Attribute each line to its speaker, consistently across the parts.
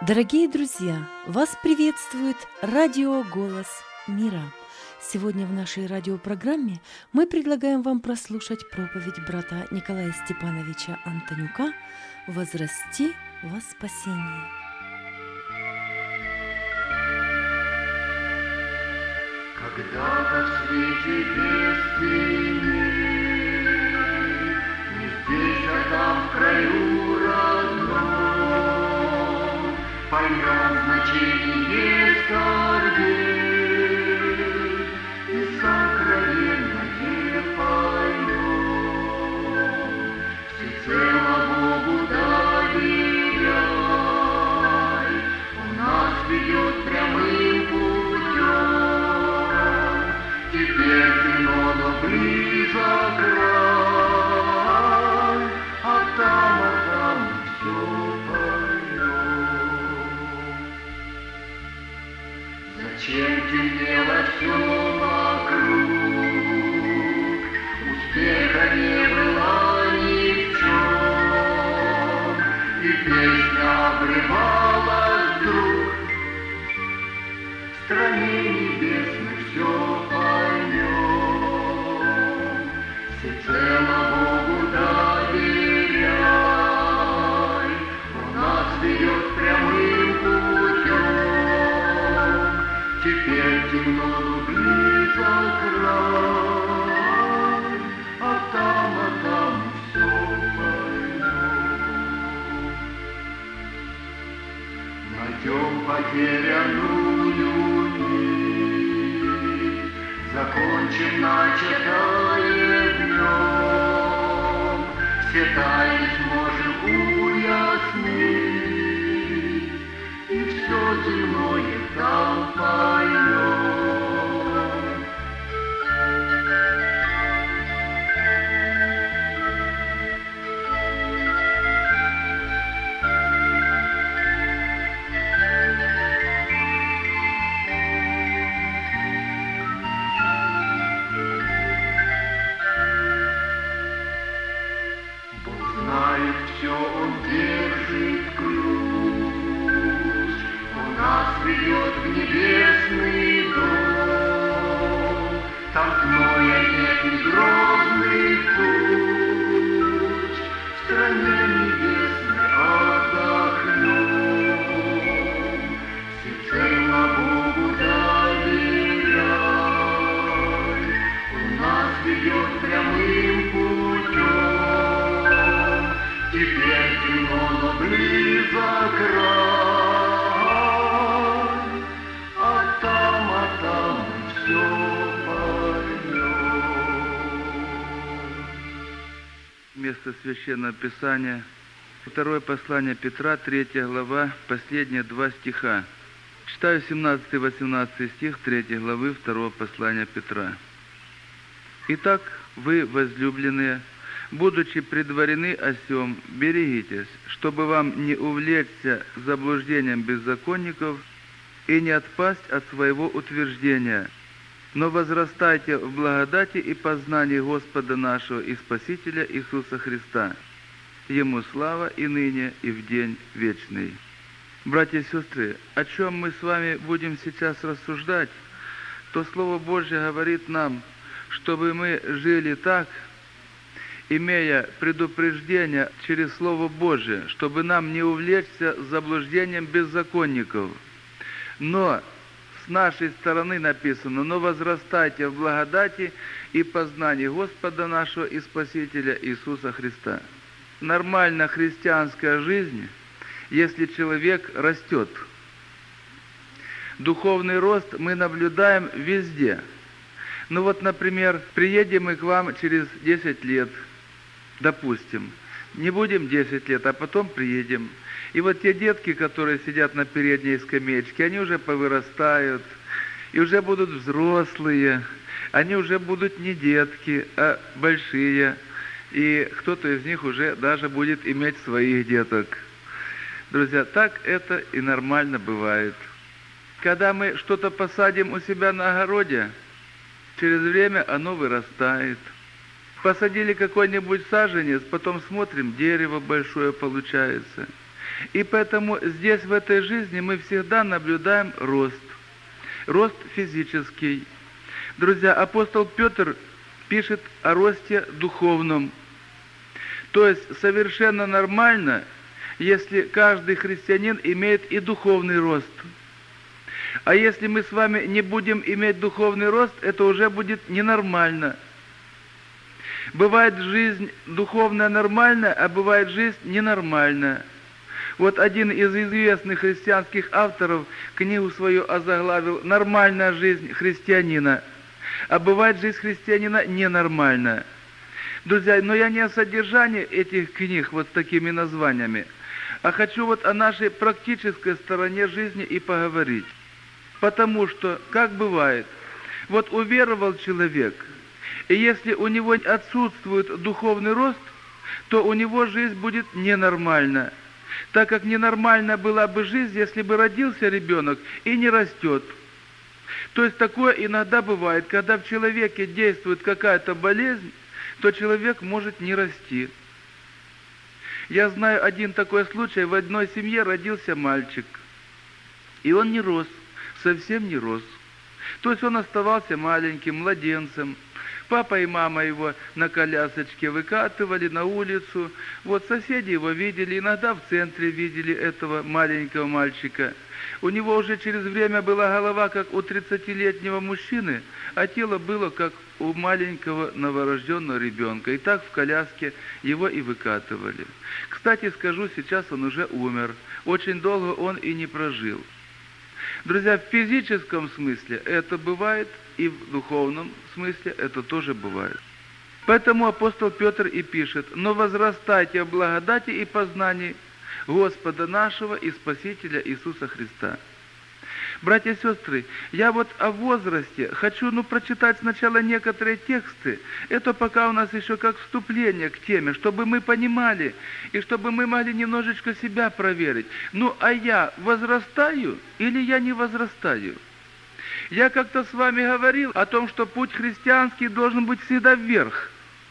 Speaker 1: Дорогие друзья, вас приветствует радио «Голос мира». Сегодня в нашей радиопрограмме мы предлагаем вам прослушать проповедь брата Николая Степановича Антонюка «Возрасти во спасении».
Speaker 2: Когда-то в свете без тени, не здесь, а там в краю родном, поймем значение скорбей и сокровенное поймем. Всецело Богу доверяй, Он нас ведет прямым путем. Теперь темно близок край, а там все поймем. Зачем темнело все вокруг? Успеха не было ни в чем, и песня обрывалась вдруг. В стране небесной все поймем, всецело Богу доверяй, Он нас ведет прямым путем. Теперь темно, но близок край, а там все поймем. Найдем потерянную нить, закончим начатое в нем, все тайны сможем уяснить, и все земное там поймем.
Speaker 3: Место Священного Писания, второе послание Петра, 3 глава, последние 2 стиха. Читаю 17-18 стих 3 главы 2 послания Петра. «Итак, вы, возлюбленные, будучи предварены о сем, берегитесь, чтобы вам не увлечься заблуждением беззаконников и не отпасть от своего утверждения, но возрастайте в благодати и познании Господа нашего и Спасителя Иисуса Христа. Ему слава и ныне, и в день вечный». Братья и сестры, о чем мы с вами будем сейчас рассуждать, то Слово Божье говорит нам, чтобы мы жили так, имея предупреждение через Слово Божие, чтобы нам не увлечься заблуждением беззаконников. Но с нашей стороны написано: «Но возрастайте в благодати и познании Господа нашего и Спасителя Иисуса Христа». Нормальная христианская жизнь, если человек растет. Духовный рост мы наблюдаем везде. Ну вот, например, приедем мы к вам через 10 лет, допустим. Не будем 10 лет, а потом приедем. И вот те детки, которые сидят на передней скамеечке, они уже повырастают, и уже будут взрослые. Они уже будут не детки, а большие. И кто-то из них уже даже будет иметь своих деток. Друзья, так это и нормально бывает. Когда мы что-то посадим у себя на огороде, через время оно вырастает. Посадили какой-нибудь саженец, потом смотрим, дерево большое получается. И поэтому здесь, в этой жизни, мы всегда наблюдаем рост. Рост физический. Друзья, апостол Петр пишет о росте духовном. То есть совершенно нормально, если каждый христианин имеет и духовный рост. А если мы с вами не будем иметь духовный рост, это уже будет ненормально. Бывает жизнь духовная нормальная, а бывает жизнь ненормальная. Вот один из известных христианских авторов книгу свою озаглавил «Нормальная жизнь христианина». А бывает жизнь христианина ненормальная. Друзья, но я не о содержании этих книг вот с такими названиями, а хочу вот о нашей практической стороне жизни и поговорить. Потому что, как бывает, вот уверовал человек, и если у него отсутствует духовный рост, то у него жизнь будет ненормальна. Так как ненормальна была бы жизнь, если бы родился ребенок и не растет. То есть такое иногда бывает, когда в человеке действует какая-то болезнь, то человек может не расти. Я знаю один такой случай, в одной семье родился мальчик, и он не рос, совсем не рос. То есть он оставался маленьким, младенцем. Папа и мама его на колясочке выкатывали на улицу. Вот соседи его видели, иногда в центре видели этого маленького мальчика. У него уже через время была голова, как у 30-летнего мужчины, а тело было, как у маленького новорожденного ребенка. И так в коляске его и выкатывали. Кстати, скажу, сейчас он уже умер. Очень долго он и не прожил. Друзья, в физическом смысле это бывает, и в духовном смысле это тоже бывает. Поэтому апостол Петр и пишет: «Но возрастайте в благодати и познании Господа нашего и Спасителя Иисуса Христа». Братья и сестры, я вот о возрасте хочу прочитать сначала некоторые тексты. Это пока у нас еще как вступление к теме, чтобы мы понимали, и чтобы мы могли немножечко себя проверить. А я возрастаю или я не возрастаю? Я как-то с вами говорил о том, что путь христианский должен быть всегда вверх.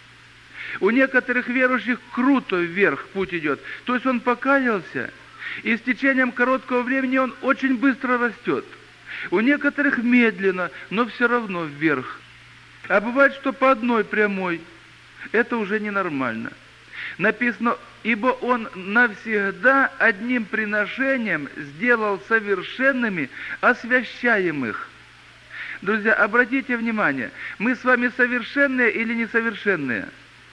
Speaker 3: У некоторых верующих круто вверх путь идет. То есть он покаялся, и с течением короткого времени он очень быстро растет. У некоторых медленно, но все равно вверх. А бывает, что по одной прямой. Это уже ненормально. Написано: «Ибо Он навсегда одним приношением сделал совершенными освящаемых». Друзья, обратите внимание, мы с вами совершенные или несовершенные?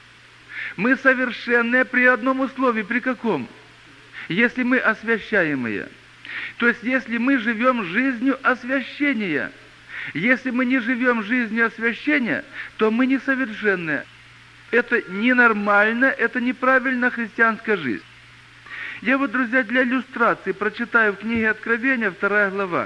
Speaker 3: Мы совершенные при одном условии. При каком? Если мы освящаемые. То есть, если мы живем жизнью освящения. Если мы не живем жизнью освящения, то мы несовершенные. Это ненормально, это неправильная христианская жизнь. Я вот, друзья, для иллюстрации прочитаю в книге Откровения, 2 глава.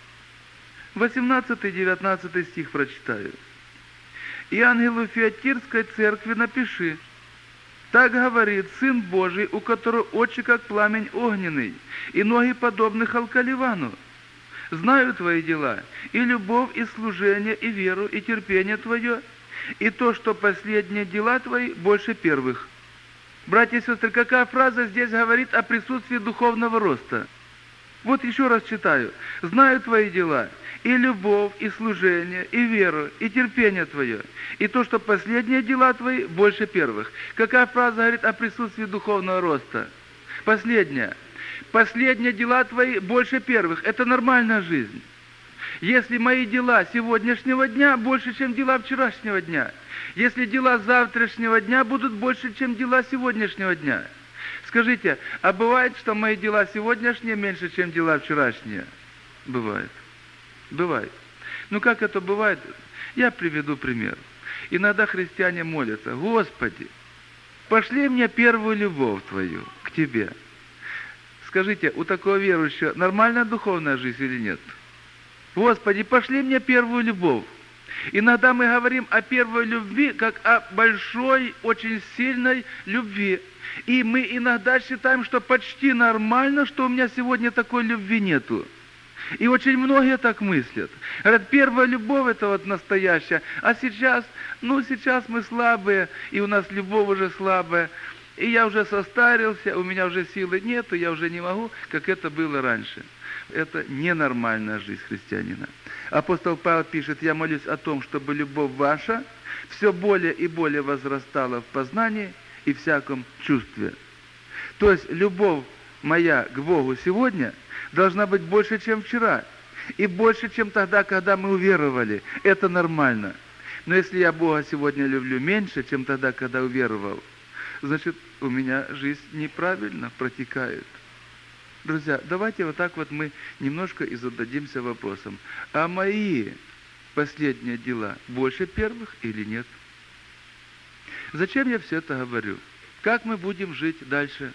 Speaker 3: 18-19 стих прочитаю. «И ангелу Фиатирской церкви напиши: так говорит Сын Божий, у которого очи, как пламень огненный, и ноги, подобны халкаливану. Знаю твои дела, и любовь, и служение, и веру, и терпение твое, и то, что последние дела твои больше первых». Братья и сестры, какая фраза здесь говорит о присутствии духовного роста? Вот еще раз читаю. «Знаю твои дела, и любовь, и служение, и веру, и терпение твое, и то, что последние дела твои больше первых». Какая фраза говорит о присутствии духовного роста? Последняя. «Последние дела твои больше первых». Это нормальная жизнь. Если мои дела сегодняшнего дня больше, чем дела вчерашнего дня, если дела завтрашнего дня будут больше, чем дела сегодняшнего дня, скажите, а бывает, что мои дела сегодняшние меньше, чем дела вчерашние? Бывает. Бывает. Как это бывает? Я приведу пример. Иногда христиане молятся: «Господи, пошли мне первую любовь Твою к Тебе». Скажите, у такого верующего нормальная духовная жизнь или нет? «Господи, пошли мне первую любовь». Иногда мы говорим о первой любви, как о большой, очень сильной любви. И мы иногда считаем, что почти нормально, что у меня сегодня такой любви нету. И очень многие так мыслят. Говорят, первая любовь это вот настоящая, а сейчас, сейчас мы слабые, и у нас любовь уже слабая. И я уже состарился, у меня уже силы нету, я уже не могу, как это было раньше. Это ненормальная жизнь христианина. Апостол Павел пишет: «Я молюсь о том, чтобы любовь ваша все более и более возрастала в познании и всяком чувстве». То есть любовь моя к Богу сегодня должна быть больше, чем вчера. И больше, чем тогда, когда мы уверовали. Это нормально. Но если я Бога сегодня люблю меньше, чем тогда, когда уверовал, значит, у меня жизнь неправильно протекает. Друзья, давайте вот так вот мы немножко и зададимся вопросом. А мои последние дела больше первых или нет? Зачем я все это говорю? Как мы будем жить дальше?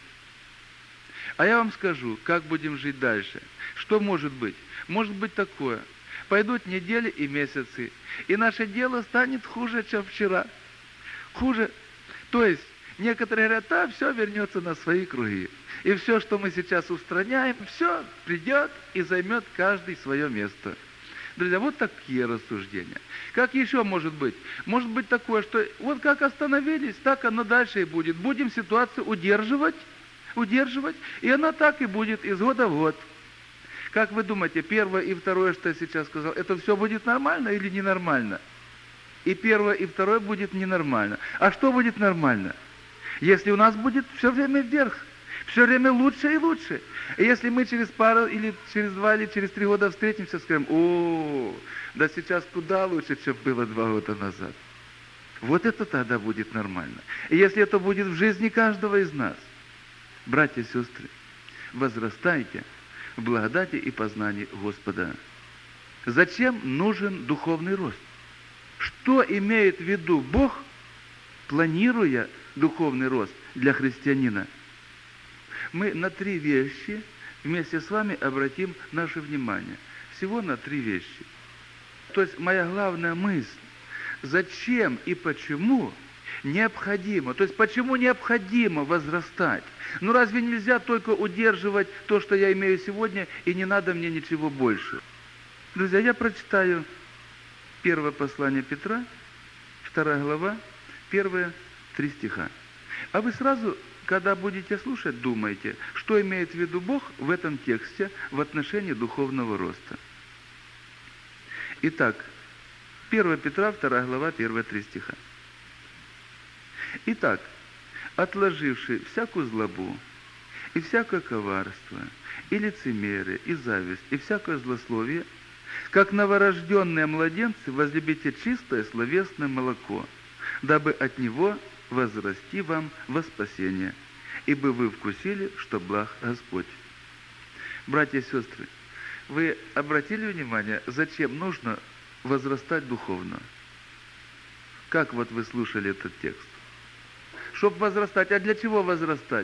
Speaker 3: А я вам скажу, как будем жить дальше. Что может быть? Может быть такое. Пойдут недели и месяцы, и наше дело станет хуже, чем вчера. Хуже. То есть, некоторые говорят: да, все вернется на свои круги. И все, что мы сейчас устраняем, все придет и займет каждый свое место. Друзья, вот такие рассуждения. Как еще может быть? Может быть такое, что вот как остановились, так оно дальше и будет. Будем ситуацию удерживать, и она так и будет из года в год. Как вы думаете, первое и второе, что я сейчас сказал, это все будет нормально или ненормально? И первое, и второе будет ненормально. А что будет нормально? Если у нас будет все время вверх, все время лучше и лучше. И если мы через пару, или через 2, или через 3 года встретимся, скажем: о, да сейчас куда лучше, чем было 2 года назад. Вот это тогда будет нормально. И если это будет в жизни каждого из нас, братья и сестры, возрастайте в благодати и познании Господа. Зачем нужен духовный рост? Что имеет в виду Бог, планируя духовный рост для христианина? Мы на 3 вещи вместе с вами обратим наше внимание. Всего на 3 вещи. То есть моя главная мысль: зачем и почему необходимо, то есть почему необходимо возрастать? Ну разве нельзя только удерживать то, что я имею сегодня, и не надо мне ничего больше? Друзья, я прочитаю первое послание Петра, 2 глава, первые 3 стиха. А вы сразу, когда будете слушать, думайте, что имеет в виду Бог в этом тексте в отношении духовного роста. Итак, 1 Петра, 2 глава, 1-3 стиха. «Итак, отложивший всякую злобу, и всякое коварство, и лицемерие, и зависть, и всякое злословие, как новорожденные младенцы, возлюбите чистое словесное молоко, дабы от него возрасти вам во спасение, ибо вы вкусили, что благ Господь». Братья и сестры, вы обратили внимание, зачем нужно возрастать духовно? Как вот вы слушали этот текст? Чтобы возрастать. А для чего возрастать?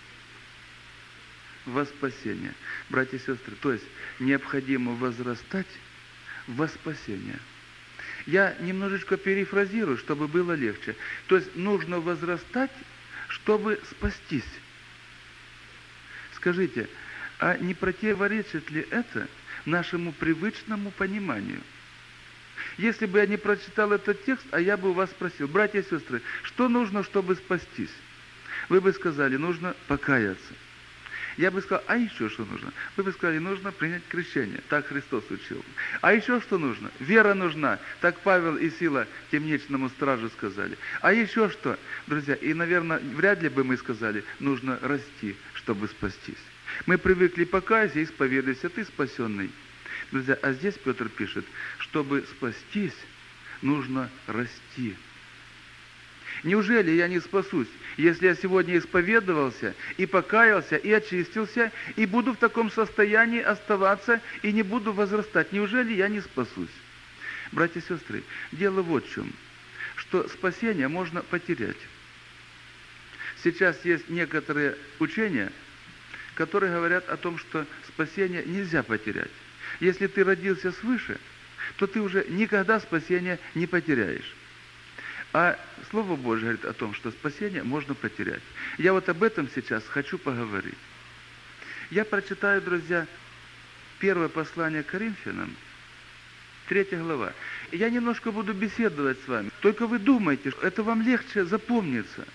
Speaker 3: Во спасение. Братья и сестры, то есть необходимо возрастать во спасение. Я немножечко перефразирую, чтобы было легче. То есть нужно возрастать, чтобы спастись. Скажите, а не противоречит ли это нашему привычному пониманию? Если бы я не прочитал этот текст, а я бы у вас спросил: братья и сестры, что нужно, чтобы спастись? Вы бы сказали: нужно покаяться. Я бы сказал: а еще что нужно? Вы бы сказали: нужно принять крещение. Так Христос учил. А еще что нужно? Вера нужна. Так Павел и Сила темничному стражу сказали. А еще что? Друзья, и, наверное, вряд ли бы мы сказали: нужно расти, чтобы спастись. Мы привыкли: покайся, исповедуйся, ты спасенный. Друзья, а здесь Петр пишет: чтобы спастись, нужно расти. Неужели я не спасусь, если я сегодня исповедовался, и покаялся, и очистился, и буду в таком состоянии оставаться, и не буду возрастать? Неужели я не спасусь? Братья и сестры, дело вот в чем, что спасение можно потерять. Сейчас есть некоторые учения, которые говорят о том, что спасение нельзя потерять. Если ты родился свыше, то ты уже никогда спасения не потеряешь. А Слово Божье говорит о том, что спасение можно потерять. Я вот об этом сейчас хочу поговорить. Я прочитаю, друзья, 1 послание к Коринфянам, 3 глава. И я немножко буду беседовать с вами. Только вы думайте, что это вам легче запомнится.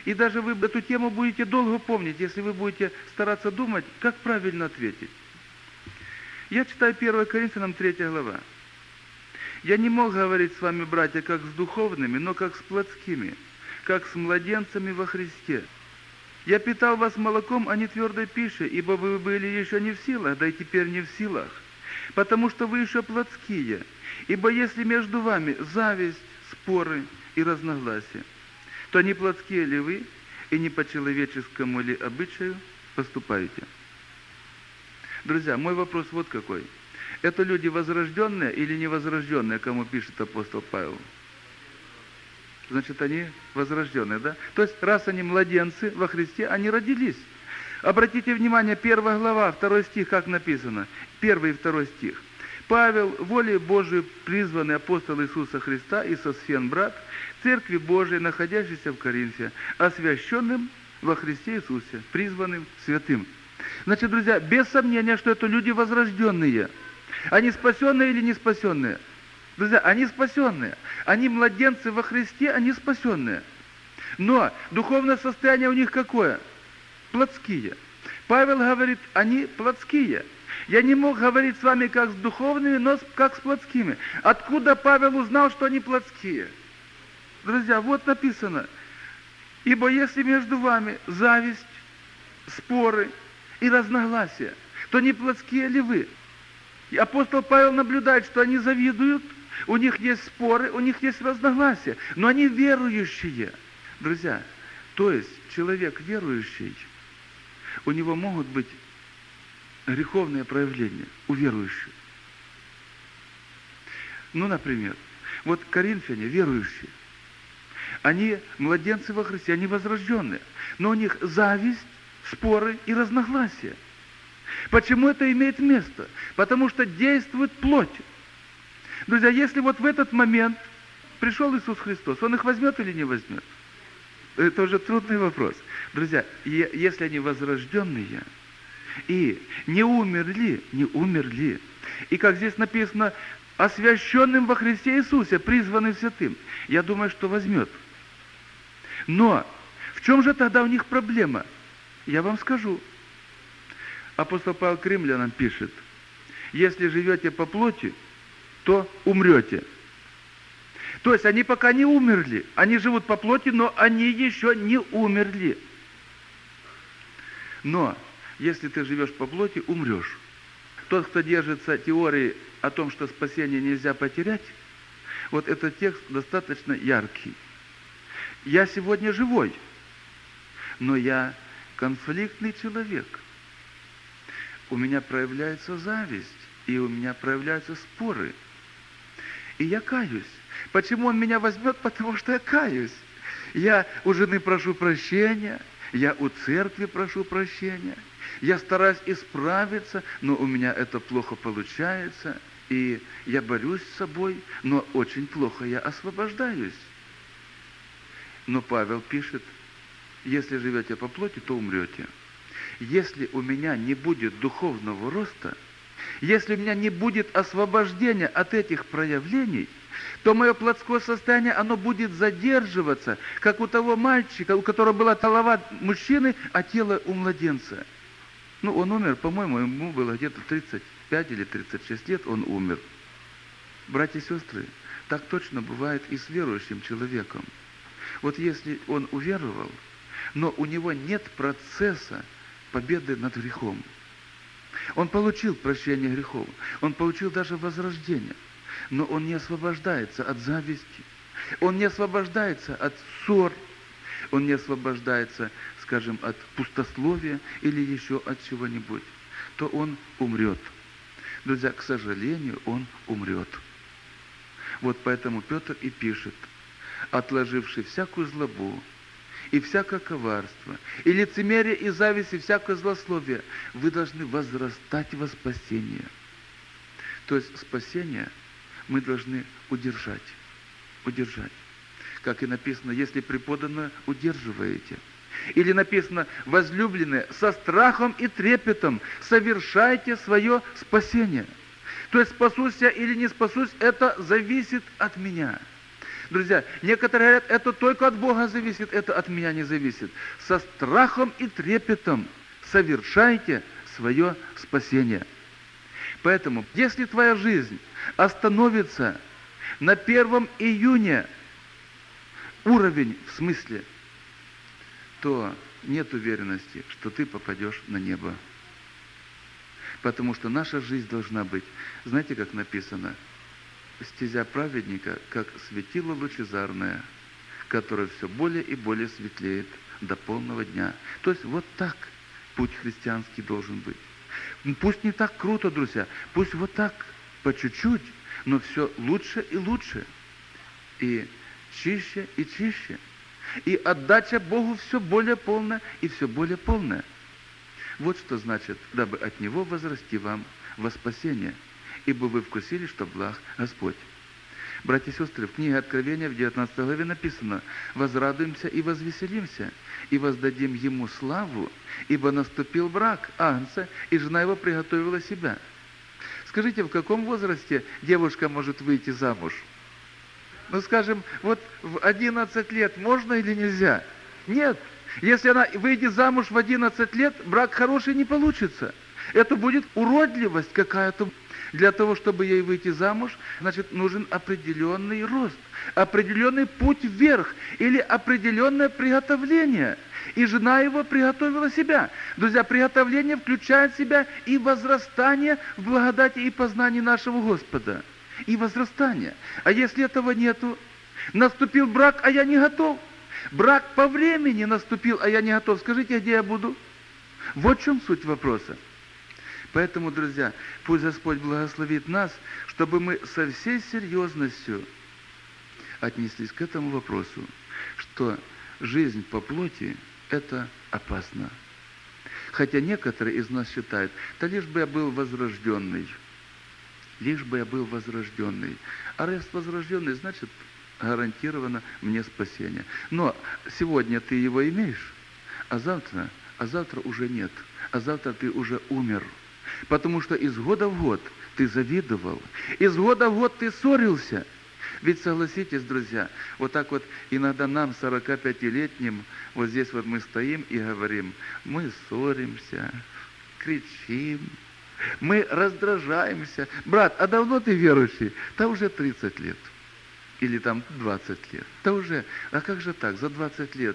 Speaker 3: И даже вы эту тему будете долго помнить, если вы будете стараться думать, как правильно ответить. Я читаю 1 Коринфянам 3 глава. «Я не мог говорить с вами, братья, как с духовными, но как с плотскими, как с младенцами во Христе. Я питал вас молоком, а не твердой пищей, ибо вы были еще не в силах, да и теперь не в силах, потому что вы еще плотские. Ибо если между вами зависть, споры и разногласия, то не плотские ли вы, и не по человеческому ли обычаю поступаете?» Друзья, мой вопрос вот какой. Это люди возрожденные или невозрожденные, кому пишет апостол Павел? Значит, они возрожденные, да? То есть, раз они младенцы во Христе, они родились. Обратите внимание, 1 глава, 2 стих, как написано. 1 и 2 стих. «Павел, волей Божией призванный апостол Иисуса Христа и Сосфен брат, Церкви Божией, находящейся в Коринфе, освященным во Христе Иисусе, призванным святым». Значит, друзья, без сомнения, что это люди возрожденные. Они спасенные или не спасенные? Друзья, они спасенные. Они младенцы во Христе, они спасенные. Но духовное состояние у них какое? Плотские. Павел говорит, они плотские. Я не мог говорить с вами как с духовными, но как с плотскими. Откуда Павел узнал, что они плотские? Друзья, вот написано. «Ибо если между вами зависть, споры и разногласия, то не плотские ли вы?» И апостол Павел наблюдает, что они завидуют, у них есть споры, у них есть разногласия, но они верующие. Друзья, то есть человек верующий, у него могут быть греховные проявления у верующих. Ну, например, вот коринфяне, верующие, они младенцы во Христе, они возрожденные, но у них зависть, споры и разногласия. Почему это имеет место? Потому что действует плоть. Друзья, если вот в этот момент пришел Иисус Христос, Он их возьмет или не возьмет? Это уже трудный вопрос. Друзья, если они возрожденные и не умерли, и как здесь написано, освященным во Христе Иисусе, призванным святым, я думаю, что возьмет. Но в чем же тогда у них проблема? Я вам скажу. Апостол Павел к римлянам пишет: если живете по плоти, то умрете. То есть они пока не умерли. Они живут по плоти, но они еще не умерли. Но если ты живешь по плоти, умрешь. Тот, кто держится теории о том, что спасение нельзя потерять, вот этот текст достаточно яркий. Я сегодня живой, но я конфликтный человек. У меня проявляется зависть, и у меня проявляются споры. И я каюсь. Почему он меня возьмет? Потому что я каюсь. Я у жены прошу прощения, я у церкви прошу прощения, я стараюсь исправиться, но у меня это плохо получается, и я борюсь с собой, но очень плохо я освобождаюсь. Но Павел пишет: если живете по плоти, то умрете. Если у меня не будет духовного роста, если у меня не будет освобождения от этих проявлений, то мое плотское состояние, оно будет задерживаться, как у того мальчика, у которого была голова мужчины, а тело у младенца. Ну, он умер, по-моему, ему было где-то 35 или 36 лет, он умер. Братья и сестры, так точно бывает и с верующим человеком. Вот если он уверовал, но у него нет процесса победы над грехом. Он получил прощение грехов, он получил даже возрождение, но он не освобождается от зависти, он не освобождается от ссор, он не освобождается, скажем, от пустословия или еще от чего-нибудь, то он умрет. Друзья, к сожалению, он умрет. Вот поэтому Петр и пишет: отложивший всякую злобу, и всякое коварство, и лицемерие, и зависть, и всякое злословие, вы должны возрастать во спасение. То есть спасение мы должны удержать. Удержать. Как и написано: если преподанное удерживаете. Или написано: возлюбленные, со страхом и трепетом совершайте свое спасение. То есть спасусь я или не спасусь, это зависит от меня. Друзья, некоторые говорят, это только от Бога зависит, это от меня не зависит. Со страхом и трепетом совершайте свое спасение. Поэтому, если твоя жизнь остановится на 1 июня, уровень в смысле, то нет уверенности, что ты попадешь на небо. Потому что наша жизнь должна быть, знаете, как написано, стезя праведника, как светило лучезарное, которое все более и более светлеет до полного дня. То есть вот так путь христианский должен быть. Пусть не так круто, друзья, пусть вот так, по чуть-чуть, но все лучше и лучше, и чище и чище, и отдача Богу все более полная и все более полная. Вот что значит, дабы от Него возрасти вам во спасение, ибо вы вкусили, что благ Господь. Братья и сестры, в книге Откровения в 19 главе написано: «Возрадуемся и возвеселимся, и воздадим Ему славу, ибо наступил брак Агнца, и жена Его приготовила себя». Скажите, в каком возрасте девушка может выйти замуж? Ну, скажем, вот в 11 лет можно или нельзя? Нет. Если она выйдет замуж в 11 лет, брак хороший не получится. Это будет уродливость какая-то. Для того, чтобы ей выйти замуж, значит, нужен определенный рост, определенный путь вверх или определенное приготовление. И жена его приготовила себя. Друзья, приготовление включает в себя и возрастание в благодати и познании нашего Господа. И возрастание. А если этого нету? Наступил брак, а я не готов. Брак по времени наступил, а я не готов. Скажите, где я буду? Вот в чем суть вопроса. Поэтому, друзья, пусть Господь благословит нас, чтобы мы со всей серьезностью отнеслись к этому вопросу, что жизнь по плоти – это опасно. Хотя некоторые из нас считают, да лишь бы я был возрожденный, лишь бы я был возрожденный. А раз возрожденный, значит, гарантировано мне спасение. Но сегодня ты его имеешь, а завтра уже нет, а завтра ты уже умер. Потому что из года в год ты завидовал, из года в год ты ссорился. Ведь согласитесь, друзья, вот так вот иногда нам, 45-летним, вот здесь вот мы стоим и говорим, мы ссоримся, кричим, мы раздражаемся. Брат, а давно ты верующий? Да уже 30 лет. Или там 20 лет. Да уже, а как же так, за 20 лет?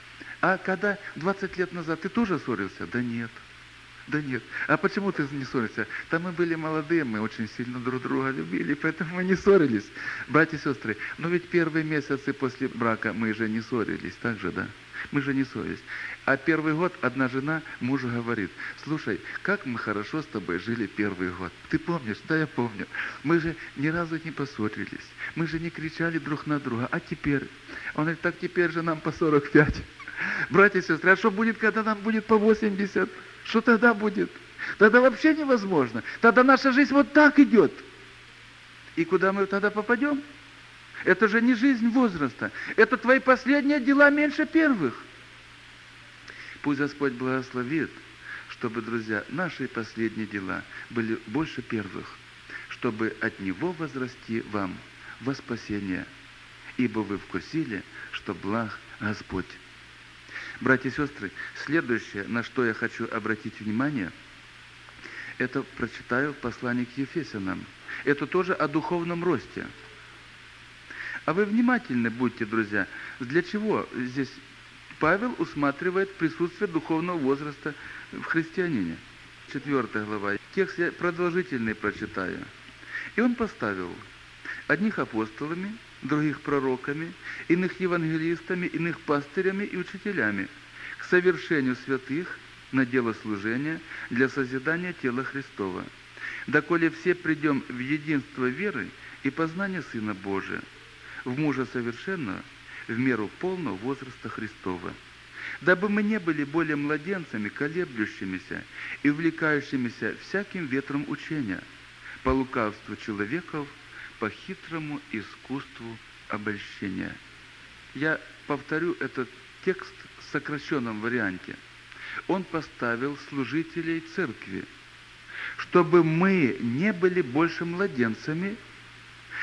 Speaker 3: А когда 20 лет назад ты тоже ссорился? Да нет. Да нет. А почему ты не ссоришься? Да мы были молодые, мы очень сильно друг друга любили, поэтому мы не ссорились. Братья и сестры, но ведь первые месяцы после брака мы же не ссорились, так же, да? Мы же не ссорились. А первый год одна жена мужу говорит: слушай, как мы хорошо с тобой жили первый год. Ты помнишь? Да, я помню. Мы же ни разу не поссорились. Мы же не кричали друг на друга. А теперь? Он говорит: так теперь же нам по 45. Братья и сестры, а что будет, когда нам будет по 80? Что тогда будет? Тогда вообще невозможно. Тогда наша жизнь вот так идет. И куда мы тогда попадем? Это же не жизнь возраста. Это твои последние дела меньше первых. Пусть Господь благословит, чтобы, друзья, наши последние дела были больше первых, чтобы от Него возрасти вам во спасение, ибо вы вкусили, что благ Господь. Братья и сестры, следующее, на что я хочу обратить внимание, это прочитаю послание к Ефесянам. Это тоже о духовном росте. А вы внимательны будьте, друзья. Для чего здесь Павел усматривает присутствие духовного возраста в христианине? 4 глава. Текст я продолжительный прочитаю. И он поставил одних апостолами, других пророками, иных евангелистами, иных пастырями и учителями к совершению святых на дело служения для созидания тела Христова, доколе все придем в единство веры и познания Сына Божия, в мужа совершенного, в меру полного возраста Христова, дабы мы не были более младенцами, колеблющимися и увлекающимися всяким ветром учения, по лукавству человеков, по хитрому искусству обольщения. Я повторю этот текст в сокращенном варианте. Он поставил служителей церкви, чтобы мы не были больше младенцами,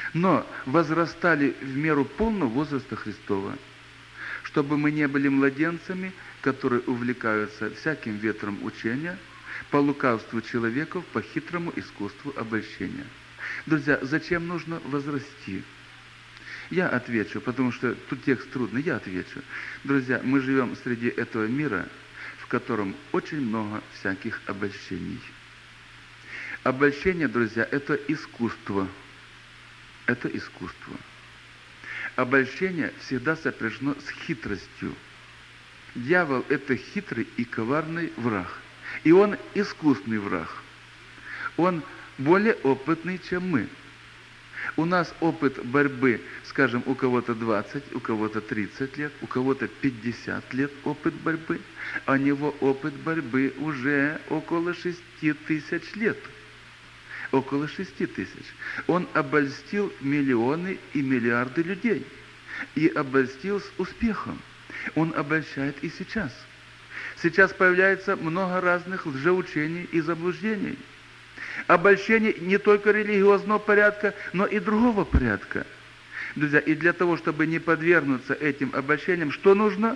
Speaker 3: но возрастали в меру полного возраста Христова, чтобы мы не были младенцами, которые увлекаются всяким ветром учения, по лукавству человеков, по хитрому искусству обольщения. Друзья, зачем нужно возрасти? Я отвечу, потому что тут текст трудный, я отвечу. Друзья, мы живем среди этого мира, в котором очень много всяких обольщений. Обольщение, друзья, это искусство. Это искусство. Обольщение всегда сопряжено с хитростью. Дьявол – это хитрый и коварный враг. И он искусный враг. Он более опытный, чем мы. У нас опыт борьбы, скажем, у кого-то 20, у кого-то 30 лет, у кого-то 50 лет опыт борьбы, а у него опыт борьбы уже около 6 тысяч лет. Около 6 тысяч. Он обольстил миллионы и миллиарды людей. И обольстил с успехом. Он обольщает и сейчас. Сейчас появляется много разных лжеучений и заблуждений. Обольщение не только религиозного порядка, но и другого порядка. Друзья, и для того, чтобы не подвергнуться этим обольщениям, что нужно?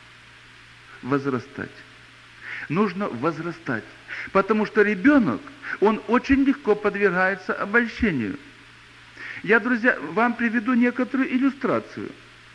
Speaker 3: Возрастать. Нужно возрастать. Потому что ребенок, он очень легко подвергается обольщению. Я, друзья, вам приведу некоторую иллюстрацию.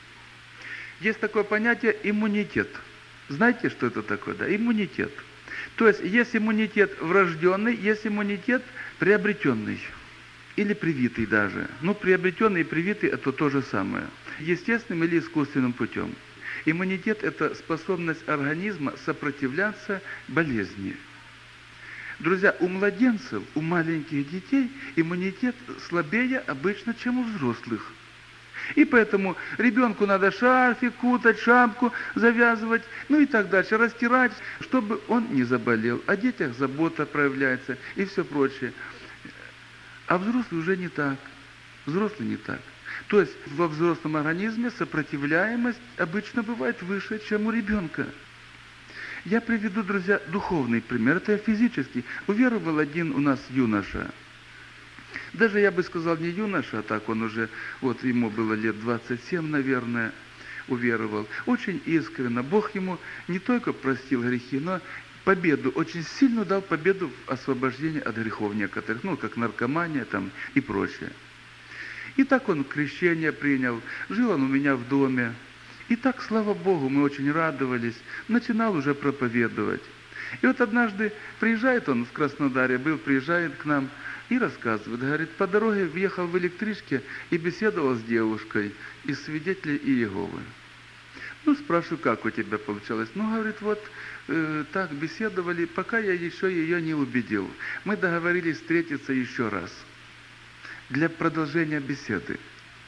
Speaker 3: Есть такое понятие иммунитет. Знаете, что это такое? Да, иммунитет. То есть иммунитет врожденный, есть иммунитет приобретенный. Или привитый даже. Ну, приобретенный и привитый – это то же самое. Естественным или искусственным путем. Иммунитет – это способность организма сопротивляться болезни. Друзья, у младенцев, у маленьких детей иммунитет слабее обычно, чем у взрослых. И поэтому ребенку надо шарфик кутать, шапку завязывать, ну и так дальше, растирать, чтобы он не заболел. О детях забота проявляется и все прочее. А взрослый уже не так. Взрослый не так. То есть во взрослом организме сопротивляемость обычно бывает выше, чем у ребенка. Я приведу, друзья, духовный пример, это физический. Уверовал один у нас юноша. Даже я бы сказал не юноша, а так он уже, вот ему было лет 27, наверное, уверовал. Очень искренне. Бог ему не только простил грехи, но победу, очень сильно дал победу в освобождении от грехов некоторых, ну, как наркомания там и прочее. И так он крещение принял, жил он у меня в доме. И так, слава Богу, мы очень радовались, начинал уже проповедовать. И вот однажды приезжает он в Краснодаре, приезжает к нам и рассказывает, говорит, по дороге въехал в электричке и беседовал с девушкой из свидетелей Иеговы. Ну, спрашиваю, как у тебя получалось? Ну, говорит, вот так беседовали, пока я еще ее не убедил. Мы договорились встретиться еще раз для продолжения беседы.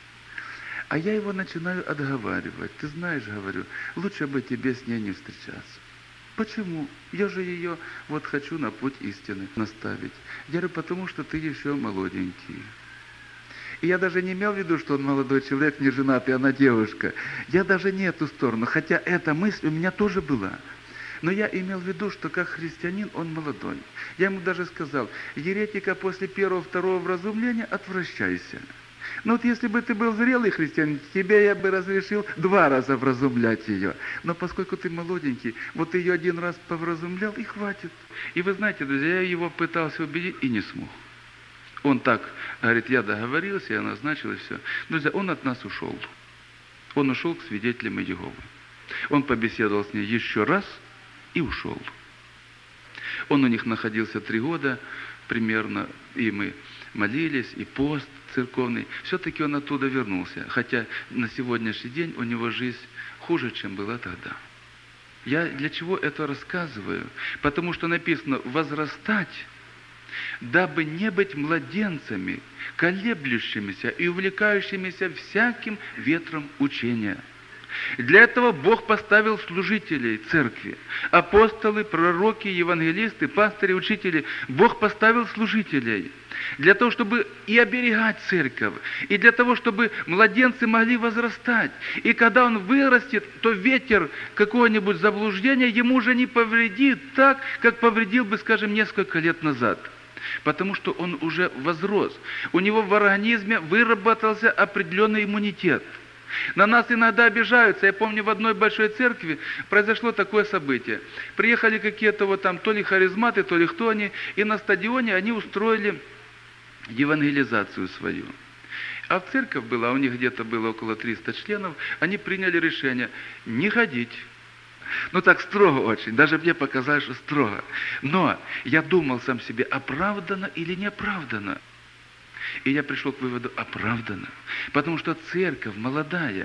Speaker 3: А я его начинаю отговаривать. Ты знаешь, говорю, лучше бы тебе с ней не встречаться. Почему? Я же ее вот хочу на путь истины наставить. Я говорю, потому что ты еще молоденький. И я даже не имел в виду, что он молодой человек, не женатый, она девушка. Я даже не эту сторону, хотя эта мысль у меня тоже была. Но я имел в виду, что как христианин он молодой. Я ему даже сказал, еретика после первого-второго вразумления отвращайся. Но вот если бы ты был зрелый христианин, тебе я бы разрешил 2 раза вразумлять ее. Но поскольку ты молоденький, вот ее 1 раз повразумлял и хватит. И вы знаете, друзья, я его пытался убедить и не смог. Он так говорит, я договорился, я назначил и все. Друзья, он от нас ушел. Он ушел к свидетелям Иеговы. Он побеседовал с ней еще раз и ушел. Он у них находился 3 года примерно, и мы молились, и пост церковный. Все-таки он оттуда вернулся, хотя на сегодняшний день у него жизнь хуже, чем была тогда. Я для чего это рассказываю? Потому что написано «возрастать», дабы не быть младенцами, колеблющимися и увлекающимися всяким ветром учения. Для этого Бог поставил служителей церкви. Апостолы, пророки, евангелисты, пастыри, учители. Бог поставил служителей. Для того, чтобы и оберегать церковь. И для того, чтобы младенцы могли возрастать. И когда он вырастет, то ветер какого-нибудь заблуждения ему уже не повредит так, как повредил бы, скажем, несколько лет назад. потому что он уже возрос. У него в организме выработался определенный иммунитет. На нас иногда обижаются. Я помню, в одной большой церкви произошло такое событие. Приехали какие-то вот там то ли харизматы, то ли кто они, и на стадионе они устроили евангелизацию свою. А в церковь была, у них где-то было около 300 членов, они приняли решение не ходить. Ну так строго очень, даже мне показалось, что строго. Но я думал сам себе, оправдано или не оправдано. И я пришел к выводу, оправдано. Потому что церковь молодая,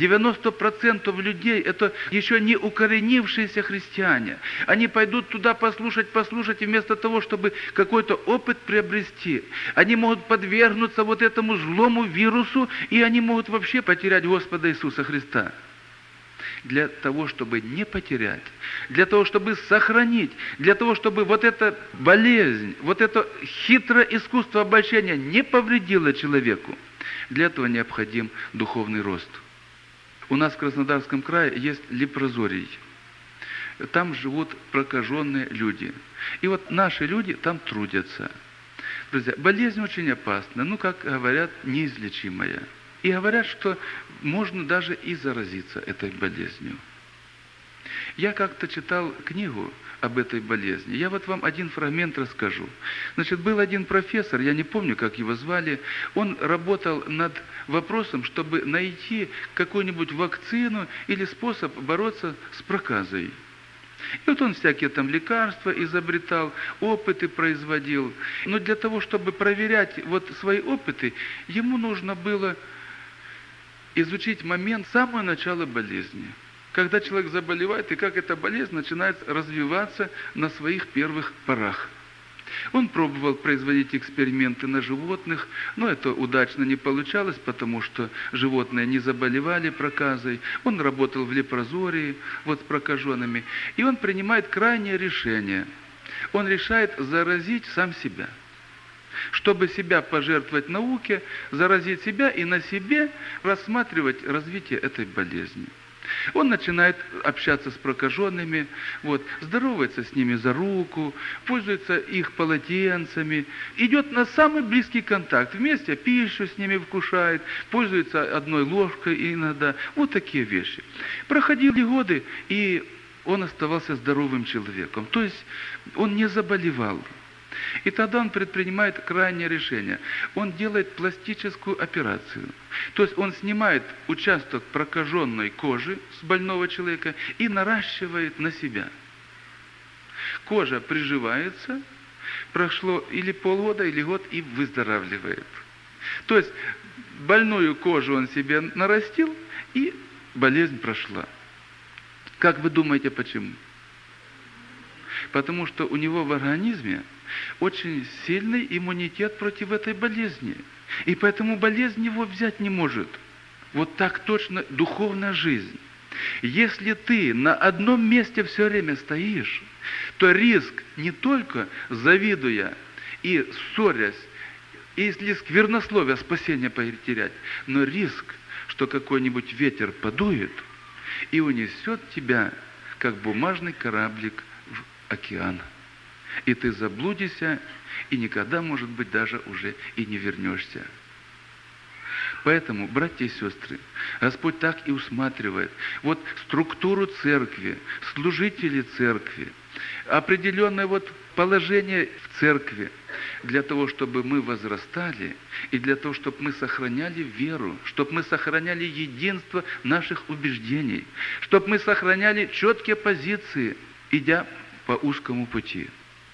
Speaker 3: 90% людей это еще не укоренившиеся христиане. Они пойдут туда послушать, и вместо того, чтобы какой-то опыт приобрести, они могут подвергнуться вот этому злому вирусу, и они могут вообще потерять Господа Иисуса Христа. Для того, чтобы не потерять, для того, чтобы сохранить, для того, чтобы вот эта болезнь, вот это хитрое искусство обольщения не повредило человеку, для этого необходим духовный рост. У нас в Краснодарском крае есть лепрозорий. Там живут прокаженные люди. И вот наши люди там трудятся. Друзья, болезнь очень опасна, ну, как говорят, неизлечимая. И говорят, что можно даже и заразиться этой болезнью. Я как-то читал книгу об этой болезни. Я вот вам один фрагмент расскажу. Значит, был один профессор, я не помню, как его звали, он работал над вопросом, чтобы найти какую-нибудь вакцину или способ бороться с проказой. И вот он всякие там лекарства изобретал, опыты производил. Но для того, чтобы проверять вот свои опыты, ему нужно было изучить момент самого начала болезни. Когда человек заболевает, и как эта болезнь начинает развиваться на своих первых порах. Он пробовал производить эксперименты на животных, но это удачно не получалось, потому что животные не заболевали проказой. Он работал в лепрозории, вот с прокаженными, и он принимает крайнее решение. Он решает заразить сам себя. Чтобы себя пожертвовать науке, заразить себя и на себе рассматривать развитие этой болезни. Он начинает общаться с прокаженными, вот, здоровается с ними за руку, пользуется их полотенцами, идет на самый близкий контакт, вместе пищу с ними вкушает, пользуется одной ложкой иногда, вот такие вещи. Проходили годы, и он оставался здоровым человеком, то есть он не заболевал. И тогда он предпринимает крайнее решение. Он делает пластическую операцию. То есть он снимает участок прокаженной кожи с больного человека и наращивает на себя. Кожа приживается, прошло или полгода, или год, и выздоравливает. То есть больную кожу он себе нарастил, и болезнь прошла. Как вы думаете, почему? Потому что у него в организме очень сильный иммунитет против этой болезни. И поэтому болезнь его взять не может. Вот так точно духовная жизнь. Если ты на одном месте все время стоишь, то риск не только завидуя и ссорясь, если сквернословие спасения потерять, но риск, что какой-нибудь ветер подует и унесет тебя, как бумажный кораблик, в океан. И ты заблудишься, и никогда, может быть, даже уже и не вернешься. Поэтому, братья и сестры, Господь так и усматривает вот структуру церкви, служителей церкви, определенное вот положение в церкви, для того, чтобы мы возрастали, и для того, чтобы мы сохраняли веру, чтобы мы сохраняли единство наших убеждений, чтобы мы сохраняли четкие позиции, идя по узкому пути.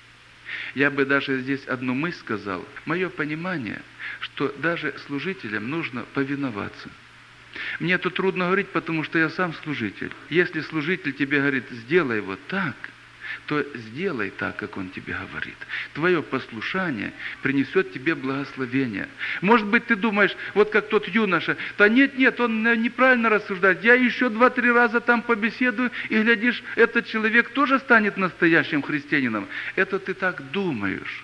Speaker 3: Я бы даже здесь одну мысль сказал. Мое понимание, что даже служителям нужно повиноваться. Мне это трудно говорить, потому что я сам служитель. Если служитель тебе говорит, сделай вот так, то сделай так, как он тебе говорит. Твое послушание принесет тебе благословение. Может быть, ты думаешь, вот как тот юноша, да нет, он неправильно рассуждает. Я еще 2-3 раза там побеседую, и, глядишь, этот человек тоже станет настоящим христианином. Это ты так думаешь.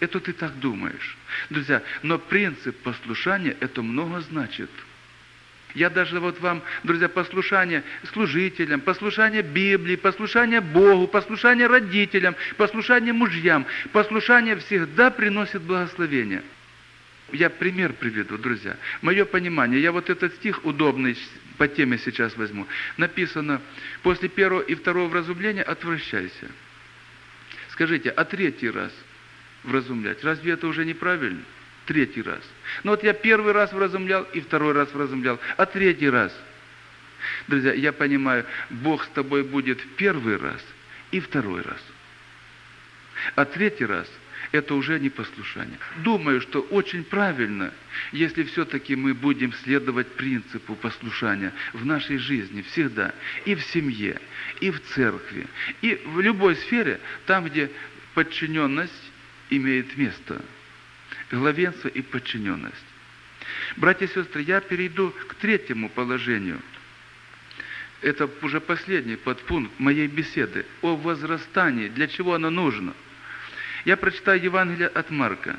Speaker 3: Друзья, но принцип послушания, это много значит. Я даже вот вам, друзья, послушание служителям, послушание Библии, послушание Богу, послушание родителям, послушание мужьям, послушание всегда приносит благословение. Я пример приведу, друзья. Мое понимание, я вот этот стих удобный по теме сейчас возьму. Написано: после первого и второго вразумления отвращайся. Скажите, а третий раз вразумлять, разве это уже неправильно? Третий раз. Ну вот я первый раз вразумлял и второй раз вразумлял, а третий раз. Друзья, я понимаю, Бог с тобой будет в первый раз и второй раз. А третий раз это уже непослушание. Думаю, что очень правильно, если все-таки мы будем следовать принципу послушания в нашей жизни всегда, и в семье, и в церкви, и в любой сфере, там, где подчиненность имеет место. Главенство и подчиненность. Братья и сестры, я перейду к третьему положению. Это уже последний подпункт моей беседы о возрастании. Для чего оно нужно? Я прочитаю Евангелие от Марка,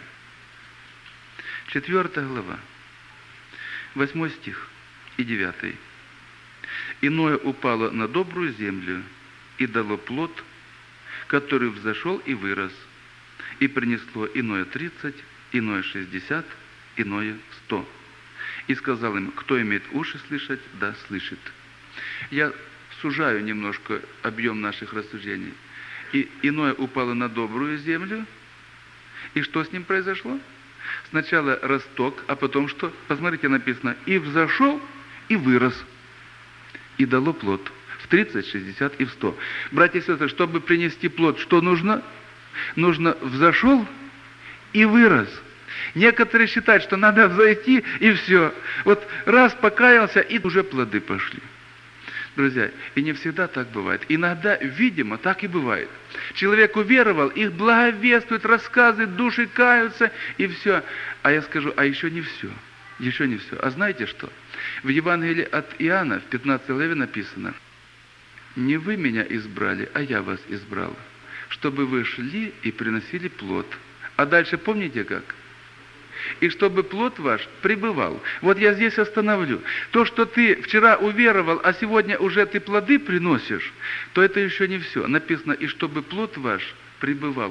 Speaker 3: 4 глава, 8 стих и 9. «Иное упало на добрую землю и дало плод, который взошел и вырос, и принесло иное 30, иное 60, иное 100. И сказал им: кто имеет уши слышать, да слышит». Я сужаю немножко объем наших рассуждений. И иное упало на добрую землю. И что с ним произошло? Сначала росток, а потом что? Посмотрите, написано: и взошел, и вырос, и дало плод в 30, 60 и в 100. Братья и сестры, чтобы принести плод, что нужно? Нужно взошел и вырос. Некоторые считают, что надо взойти и все. Вот раз покаялся, и уже плоды пошли. Друзья, и не всегда так бывает. Иногда, видимо, так и бывает. Человек уверовал, их благовествуют, рассказывают, души каются, и все. А я скажу, а еще не все. Еще не все. А знаете что? В Евангелии от Иоанна, в 15 главе написано: «Не вы меня избрали, а я вас избрал, чтобы вы шли и приносили плод». А дальше помните как? «И чтобы плод ваш пребывал». Вот я здесь остановлю. То, что ты вчера уверовал, а сегодня уже ты плоды приносишь, то это еще не все. Написано: «И чтобы плод ваш пребывал».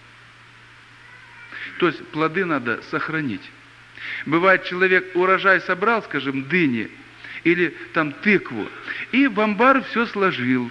Speaker 3: То есть плоды надо сохранить. Бывает, человек урожай собрал, скажем, дыни или там тыкву, и в амбар все сложил.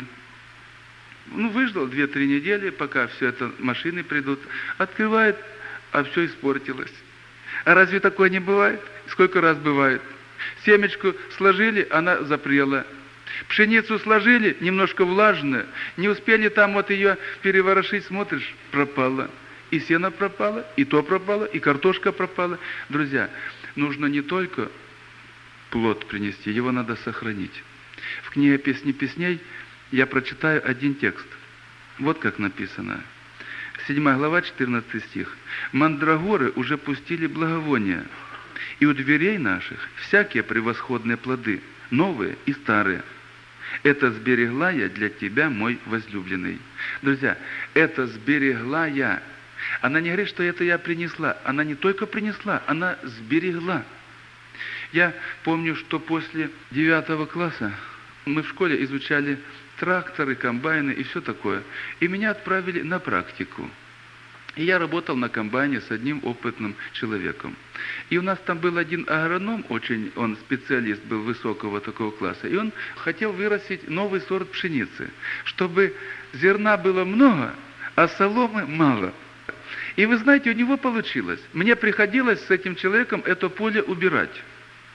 Speaker 3: Выждал 2-3 недели, пока все это машины придут, открывает, а все испортилось. А разве такое не бывает? Сколько раз бывает? Семечку сложили, она запрела. Пшеницу сложили, немножко влажная, не успели там вот ее переворошить, смотришь, пропала. И сено пропало, и то пропало, и картошка пропала. Друзья, нужно не только плод принести, его надо сохранить. В книге «Песни песней» я прочитаю один текст. Вот как написано. 7 глава, 14 стих. «Мандрагоры уже пустили благовония, и у дверей наших всякие превосходные плоды, новые и старые. Это сберегла я для тебя, мой возлюбленный». Друзья, это сберегла я. Она не говорит, что это я принесла. Она не только принесла, она сберегла. Я помню, что после 9 класса мы в школе изучали тракторы, комбайны и все такое. И меня отправили на практику. И я работал на комбайне с одним опытным человеком. И у нас там был один агроном, он специалист был высокого такого класса, и он хотел вырастить новый сорт пшеницы, чтобы зерна было много, а соломы мало. И вы знаете, у него получилось. Мне приходилось с этим человеком это поле убирать.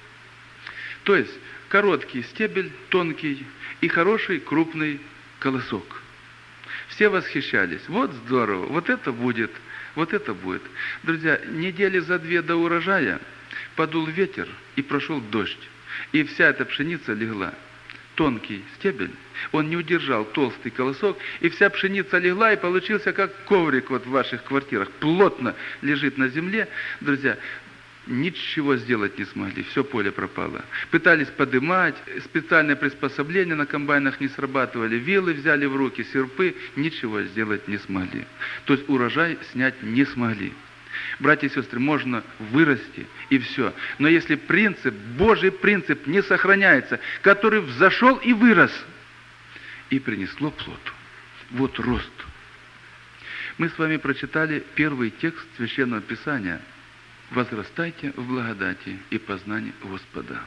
Speaker 3: То есть короткий стебель, тонкий, и хороший крупный колосок. Все восхищались. Вот здорово, вот это будет, вот это будет. Друзья, недели за 2 до урожая подул ветер и прошел дождь. И вся эта пшеница легла. Тонкий стебель, он не удержал толстый колосок, и вся пшеница легла, и получился как коврик вот в ваших квартирах. Плотно лежит на земле. Друзья, ничего сделать не смогли, все поле пропало. Пытались подымать, специальные приспособления на комбайнах не срабатывали, вилы взяли в руки, серпы, ничего сделать не смогли. То есть урожай снять не смогли. Братья и сестры, можно вырасти и все. Но если принцип, Божий принцип не сохраняется, который взошел и вырос, и принесло плод. Вот рост. Мы с вами прочитали первый текст Священного Писания. «Возрастайте в благодати и познании Господа».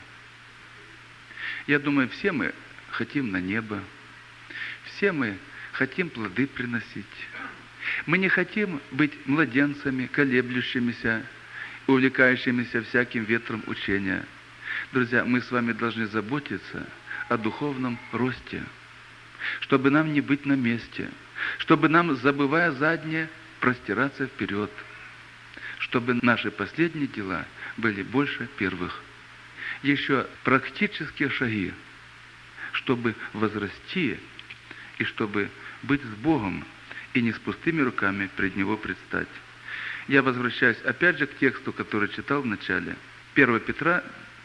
Speaker 3: Я думаю, все мы хотим на небо, все мы хотим плоды приносить. Мы не хотим быть младенцами, колеблющимися, увлекающимися всяким ветром учения. Друзья, мы с вами должны заботиться о духовном росте, чтобы нам не быть на месте, чтобы нам, забывая заднее, простираться вперед, чтобы наши последние дела были больше первых. Еще практические шаги, чтобы возрасти и чтобы быть с Богом, и не с пустыми руками пред Него предстать. Я возвращаюсь опять же к тексту, который читал в начале. 1 Петра,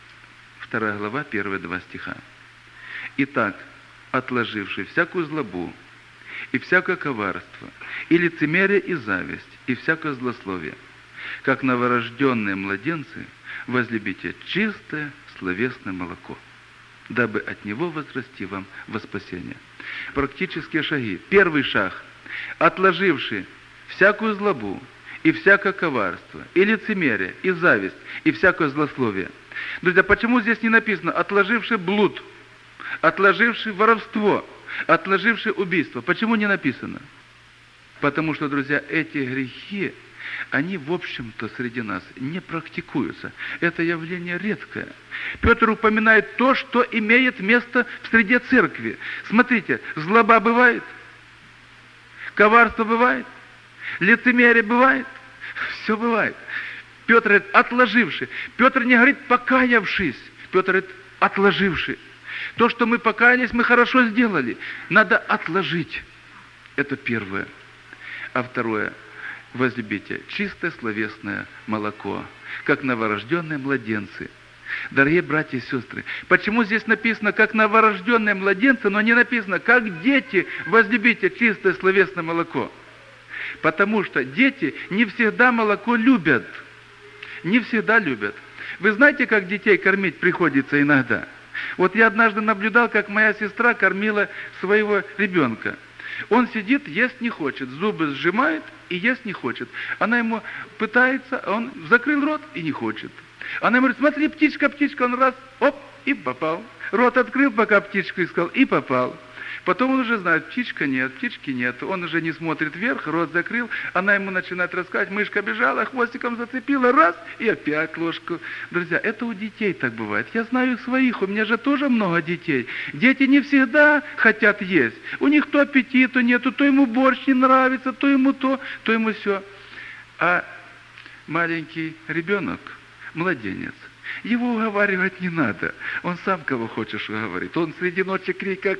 Speaker 3: 2 глава, 1-2 стиха. «Итак, отложивший всякую злобу, и всякое коварство, и лицемерие, и зависть, и всякое злословие, как новорожденные младенцы, возлюбите чистое словесное молоко, дабы от него возрасти вам во спасение». Практические шаги. Первый шаг – отложивший всякую злобу, и всякое коварство, и лицемерие, и зависть, и всякое злословие. Друзья, почему здесь не написано «отложивший блуд», «отложивший воровство», «отложивший убийство»? Почему не написано? Потому что, друзья, эти грехи, они, в общем-то, среди нас не практикуются. Это явление редкое. Петр упоминает то, что имеет место в среде церкви. Смотрите, злоба бывает, коварство бывает, лицемерие бывает, все бывает. Петр говорит, отложивший. Петр не говорит, покаявшись. Петр говорит, отложивший. То, что мы покаялись, мы хорошо сделали. Надо отложить. Это первое. А второе. Возлюбите чистое словесное молоко, как новорожденные младенцы. Дорогие братья и сестры, почему здесь написано, как новорожденные младенцы, но не написано, как дети, возлюбите чистое словесное молоко? Потому что дети не всегда молоко любят. Не всегда любят. Вы знаете, как детей кормить приходится иногда? Вот я однажды наблюдал, как моя сестра кормила своего ребенка. Он сидит, ест не хочет, зубы сжимает и ест не хочет. Она ему пытается, он закрыл рот и не хочет. Она ему говорит, смотри, птичка, птичка, он раз, оп, и попал. Рот открыл, пока птичку искал, и попал. Потом он уже знает, птички нет. Он уже не смотрит вверх, рот закрыл. Она ему начинает рассказывать, мышка бежала, хвостиком зацепила, раз, и опять ложку. Друзья, это у детей так бывает. Я знаю своих, у меня же тоже много детей. Дети не всегда хотят есть. У них то аппетита нету, то ему борщ не нравится, то ему все. А маленький ребенок, младенец, его уговаривать не надо. Он сам кого хочешь уговорит. Он среди ночи крик как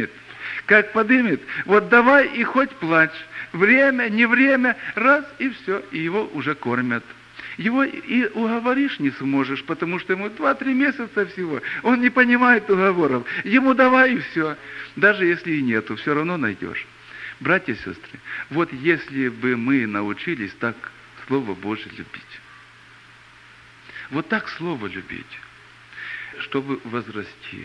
Speaker 3: подымет. Вот давай и хоть плачь. Время, не время, раз и все. И его уже кормят. Его и уговоришь не сможешь, потому что ему 2-3 месяца всего. Он не понимает уговоров. Ему давай и все. Даже если и нету, все равно найдешь. Братья и сестры, вот если бы мы научились так Слово Божие любить. Вот так Слово любить, чтобы возрасти.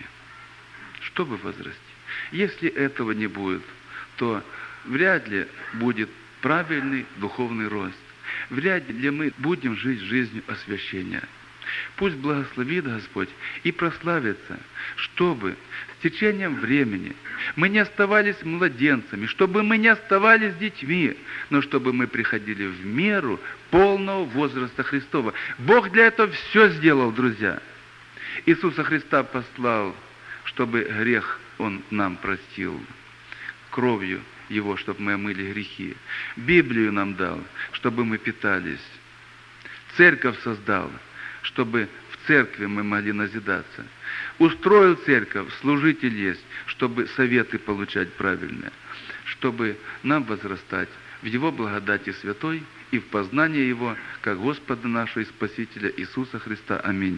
Speaker 3: Если этого не будет, то вряд ли будет правильный духовный рост. Вряд ли мы будем жить жизнью освящения. Пусть благословит Господь и прославится, чтобы с течением времени мы не оставались младенцами, чтобы мы не оставались детьми, но чтобы мы приходили в меру полного возраста Христова. Бог для этого все сделал, друзья. Иисуса Христа послал, чтобы грех Он нам простил, кровью Его, чтобы мы омыли грехи. Библию нам дал, чтобы мы питались. Церковь создал, чтобы в церкви мы могли назидаться. Устроил церковь, служитель есть, чтобы советы получать правильные, чтобы нам возрастать в Его благодати святой и в познании Его, как Господа нашего и Спасителя Иисуса Христа. Аминь.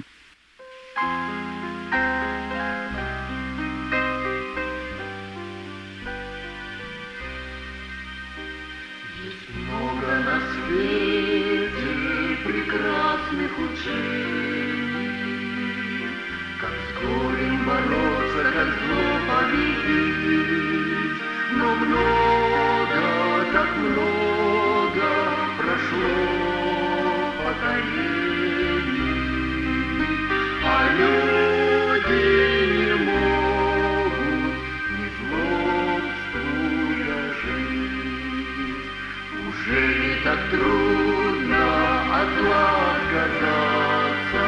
Speaker 2: Есть много на свете мучений, как с горем бороться, как зло победить. Но много, так много прошло поколений, а люди не могут, не злобствуя жить. Ужели так трудно от зла отказаться?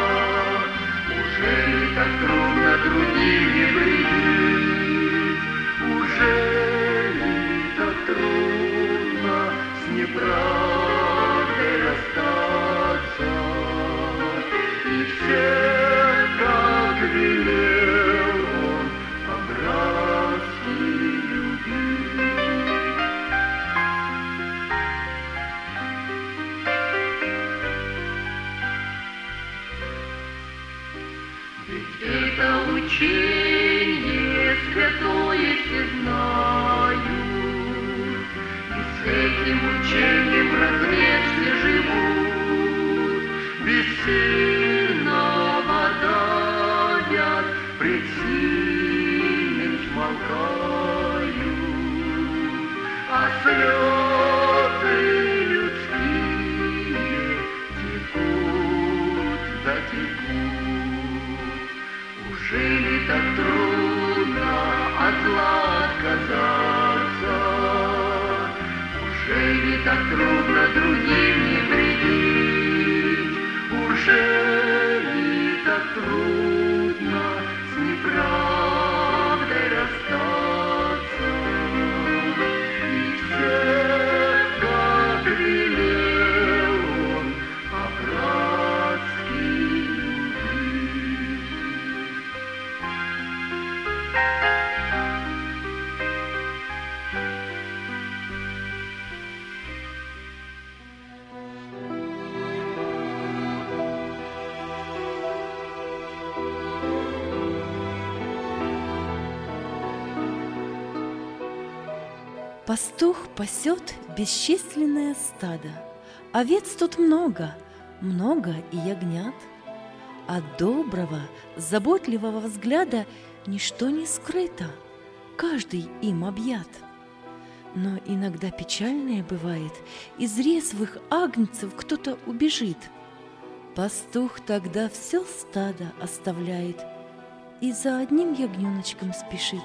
Speaker 2: Ужели так трудно другим не вредить? Ужели так трудно с неправдой расстаться? И всех, как велел он, по-братски любить. Ведь это учение святое все знают, и с этим учением разрез все живут. Бессильно давят, пред сильным смолкают, а слезы людские текут, да текут. Ужели так трудно от зла отказаться? Ужели так трудно другим не вредить? Ужели так трудно с неправдой расстаться? И всех, как велел он, по-братски любить.
Speaker 1: Пастух пасет бесчисленное стадо, овец тут много, много и ягнят. От доброго, заботливого взгляда ничто не скрыто, каждый им объят. Но иногда печальное бывает, из резвых агнцев кто-то убежит. Пастух тогда все стадо оставляет и за одним ягненочком спешит.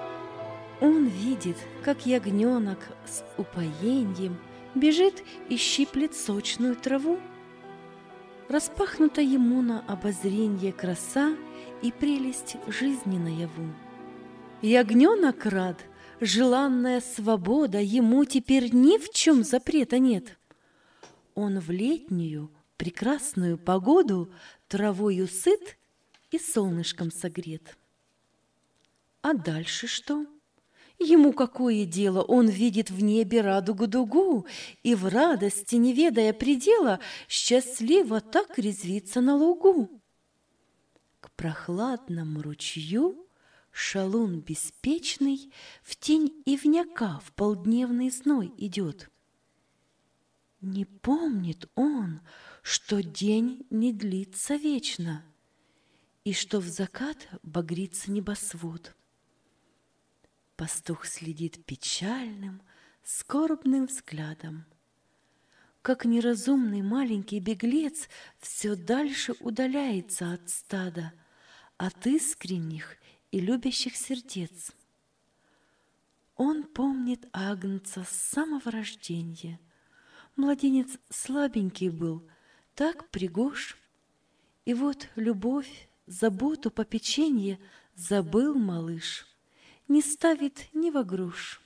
Speaker 1: Он видит, как ягненок с упоением бежит и щиплет сочную траву. Распахнута ему на обозренье краса и прелесть жизни наяву. Ягненок рад, желанная свобода, ему теперь ни в чем запрета нет. Он в летнюю прекрасную погоду травою сыт и солнышком согрет. А дальше что? Ему какое дело? Он видит в небе радугу-дугу и в радости, не ведая предела, счастливо так резвится на лугу. К прохладному ручью шалун беспечный в тень ивняка в полдневный зной идет. Не помнит он, что день не длится вечно и что в закат багрится небосвод. Пастух следит печальным, скорбным взглядом. Как неразумный маленький беглец все дальше удаляется от стада, от искренних и любящих сердец. Он помнит агнца с самого рождения. Младенец слабенький был, так пригож. И вот любовь, заботу, попеченье забыл малыш. Не ставит ни во грош.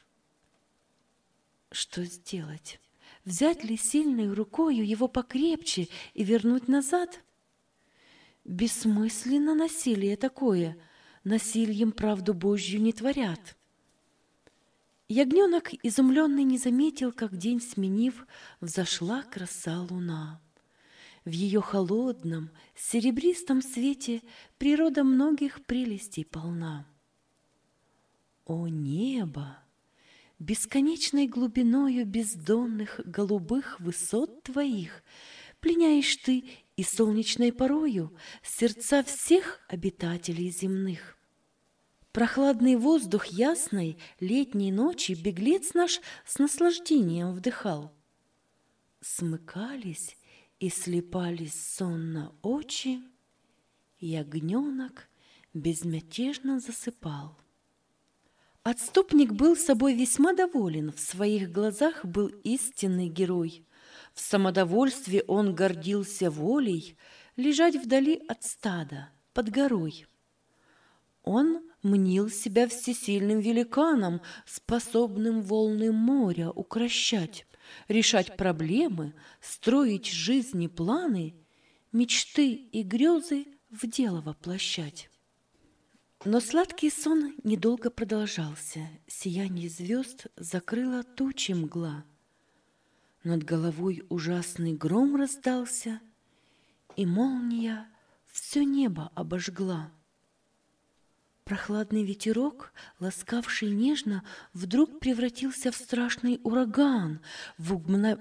Speaker 1: Что сделать? Взять ли сильной рукою его покрепче и вернуть назад? Бессмысленно насилие такое, насильем правду Божью не творят. Ягненок, изумленный, не заметил, как день сменив, взошла краса луна. В ее холодном, серебристом свете природа многих прелестей полна. О небо! Бесконечной глубиною бездонных голубых высот твоих пленяешь ты и солнечной порою сердца всех обитателей земных. Прохладный воздух ясной летней ночи беглец наш с наслаждением вдыхал. Смыкались и слепались сонно очи, ягненок безмятежно засыпал. Отступник был собой весьма доволен, в своих глазах был истинный герой. В самодовольстве он гордился волей лежать вдали от стада, под горой. Он мнил себя всесильным великаном, способным волны моря укрощать, решать проблемы, строить жизни планы, мечты и грезы в дело воплощать. Но сладкий сон недолго продолжался, сияние звезд закрыло тучи мгла. Над головой ужасный гром раздался, и молния все небо обожгла. Прохладный ветерок, ласкавший нежно, вдруг превратился в страшный ураган. В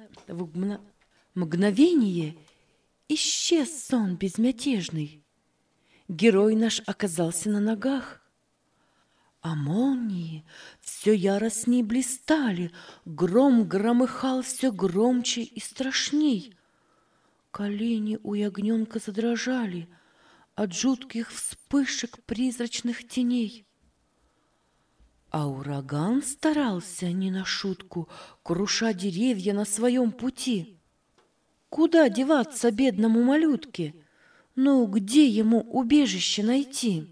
Speaker 1: мгновение исчез сон безмятежный. Герой наш оказался на ногах, а молнии все яростней блистали, гром громыхал все громче и страшней. Колени у ягненка задрожали от жутких вспышек призрачных теней. А ураган старался не на шутку, круша деревья на своем пути. Куда деваться бедному малютке? Ну, где ему убежище найти?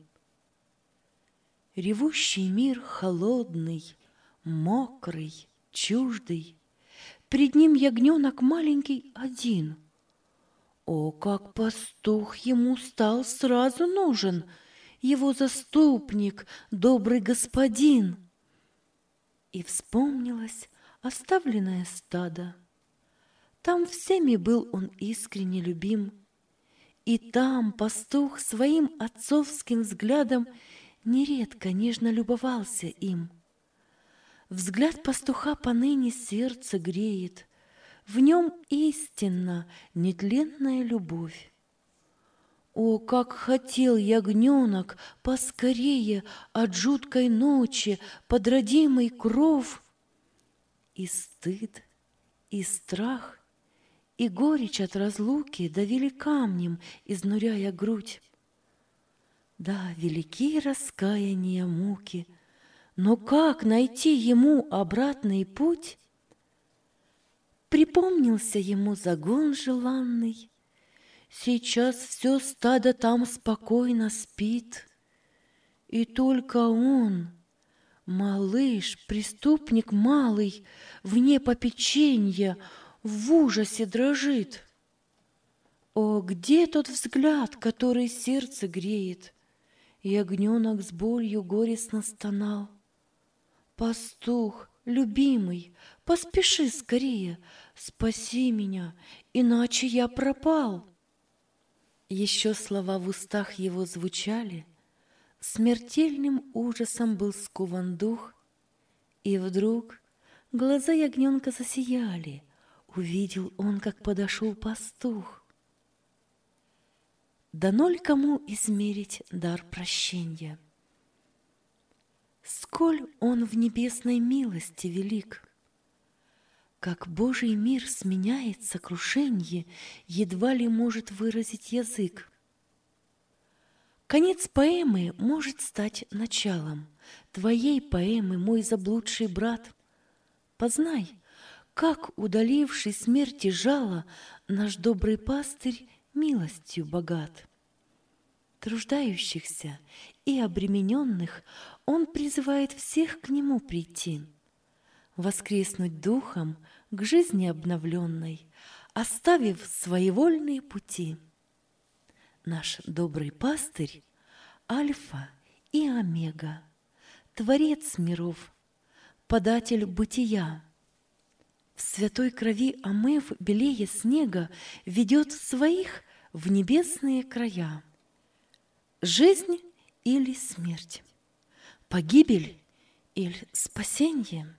Speaker 1: Ревущий мир холодный, мокрый, чуждый, пред ним ягненок маленький один. О, как пастух ему стал сразу нужен, его заступник, добрый господин! И вспомнилось оставленное стадо. Там всеми был он искренне любим, и там пастух своим отцовским взглядом нередко нежно любовался им. Взгляд пастуха поныне сердце греет, в нем истинно нетленная любовь. О, как хотел ягненок поскорее от жуткой ночи под родимый кров! И стыд, и страх, и горечь от разлуки давили камнем, изнуряя грудь. Да, велики раскаяния муки, но как найти ему обратный путь? Припомнился ему загон желанный, сейчас все стадо там спокойно спит, и только он, малыш, преступник малый, вне попеченья, в ужасе дрожит. О, где тот взгляд, который сердце греет? Ягненок с болью горестно стонал. Пастух, любимый, поспеши скорее, спаси меня, иначе я пропал. Еще слова в устах его звучали, смертельным ужасом был скован дух, и вдруг глаза ягненка засияли, увидел он, как подошел пастух. Дано ли кому измерить дар прощенья? Сколь он в небесной милости велик! Как Божий мир сменяет сокрушенье, едва ли может выразить язык. Конец поэмы может стать началом твоей поэмы, мой заблудший брат. Познай, как, удаливший смерти жало, наш добрый пастырь милостью богат. Труждающихся и обремененных он призывает всех к нему прийти, воскреснуть духом к жизни обновленной, оставив своевольные пути. Наш добрый пастырь – Альфа и Омега, Творец миров, податель бытия. В святой крови омыв белее снега, ведет своих в небесные края. Жизнь или смерть, погибель или спасенье?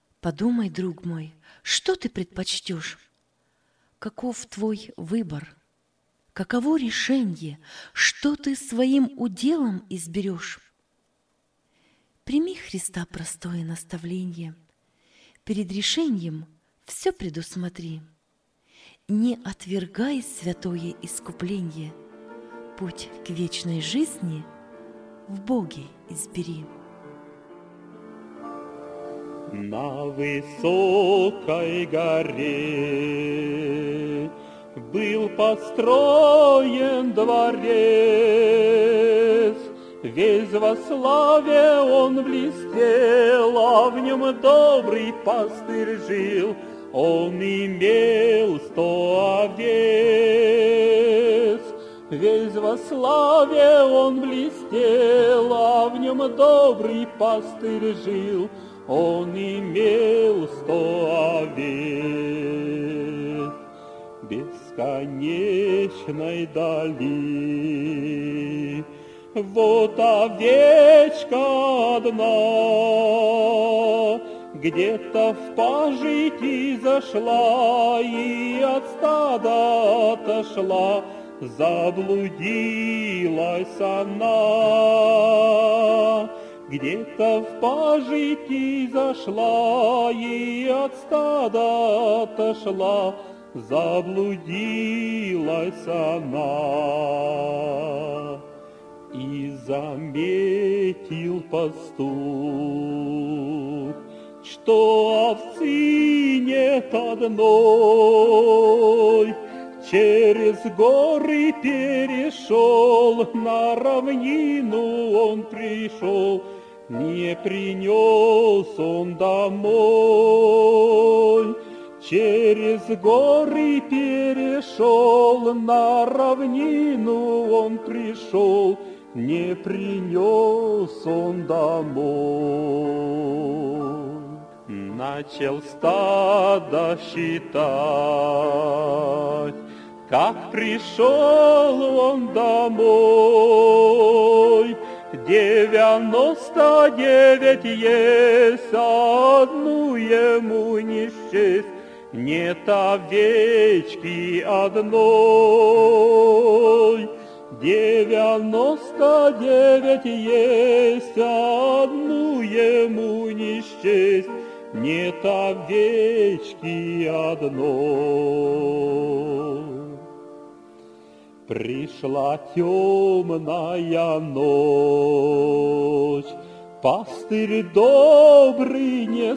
Speaker 1: Подумай, друг мой, что ты предпочтешь? Каков твой выбор? Каково решенье, что ты своим уделом изберешь? Прими Христа простое наставление. Перед решением все предусмотри. Не отвергай святое искупление. Путь к вечной жизни в Боге избери.
Speaker 4: На высокой горе был построен дворец, весь во славе он блестел, а в нем добрый пастырь жил. Он имел 100 овец, весь во славе он блестел, а в нем добрый пастырь жил. Он имел 100 овец. Бесконечной дали вот овечка одна, где-то в пажити зашла и от стада отошла, заблудилась она. Где-то в пажити зашла и от стада отошла, заблудилась она. И заметил пастух, что овцы нет одной, через горы перешел, на равнину он пришел, не принес он домой. Через горы перешел, на равнину он пришел, не принес он домой. Начал стадо считать, как пришел он домой. 99 есть, а одну ему не счесть. Нет овечки одной. 99 есть, а одну ему не счесть. Нет овечки одной. Пришла темная ночь, пастырь добрый не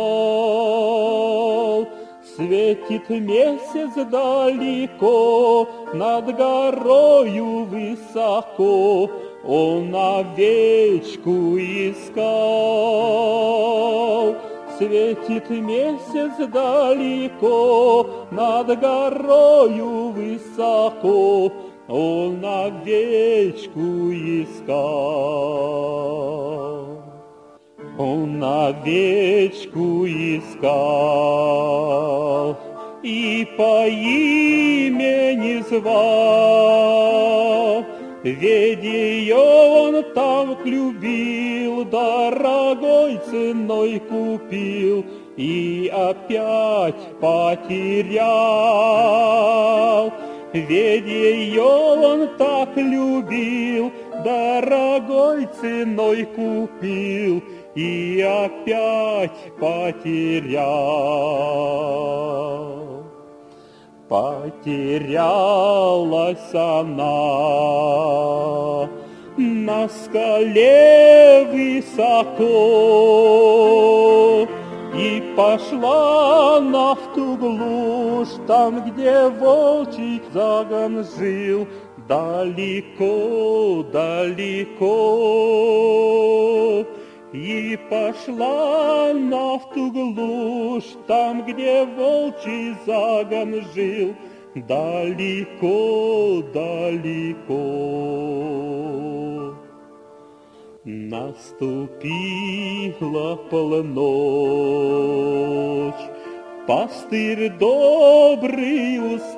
Speaker 4: спал. Светит месяц далеко, над горою высоко, он овечку искал. Светит месяц далеко, над горою высоко, он овечку искал. Он овечку искал и по имени звал. Ведь ее он так любил, дорогой ценой купил и опять потерял. Ведь ее он так любил, дорогой ценой купил и опять потерял. Потерялась она на скале высоко, и пошла она в ту глушь, там, где волчий загон жил, далеко, далеко. И пошла она в ту глушь, там, где волчий загон жил, далеко, далеко. Наступила полночь, пастырь добрый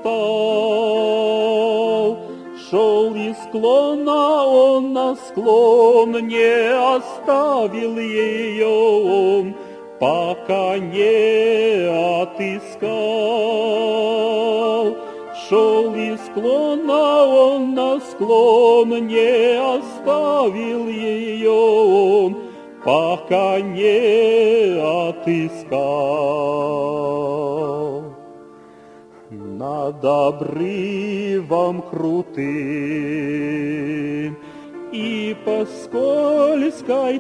Speaker 4: устал, шел из склона он на склон, не оставил ее он, пока не отыскал. Шел из склона он на склон, не оставил ее он, пока не отыскал. Над обрывом крутым и по скользкой